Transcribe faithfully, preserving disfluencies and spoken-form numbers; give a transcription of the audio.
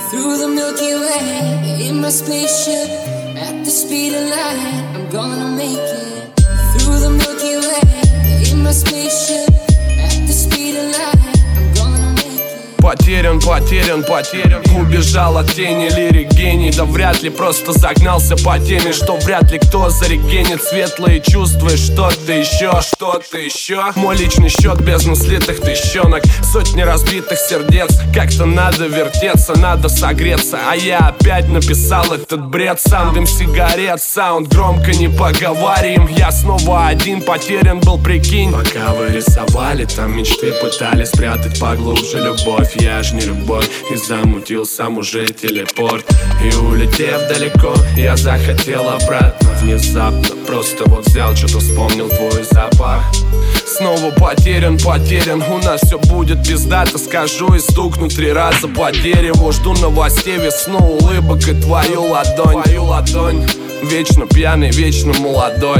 Through the Milky Way, in my spaceship, at the speed of light, I'm gonna make it. Through the Milky Way, in my spaceship, at the speed of light, I'm gonna make it. Потерян, потерян, потерян. Убежал от тени, лирик гений. Да вряд ли просто загнался по теме, что вряд ли кто зарегенит светлые чувства. И что-то еще, что-то еще. Мой личный счет, бездну слитых тыщенок, сотни разбитых сердец. Как-то надо вертеться, надо согреться. А я опять написал этот бред. Сам дым сигарет, саунд громко не поговорим. Я снова один, потерян был, прикинь. Пока вы рисовали, там мечты пытались спрятать поглубже любовь. Я ж не любовь, и замутил сам уже телепорт. И улетев далеко, я захотел обратно. Внезапно, просто вот взял, что-то вспомнил твой запах. Снова потерян, потерян. У нас все будет пиздато, скажу и стукну три раза по дереву. Жду новостей, весну, улыбок и твою ладонь. Твою ладонь. Вечно пьяный, вечно молодой.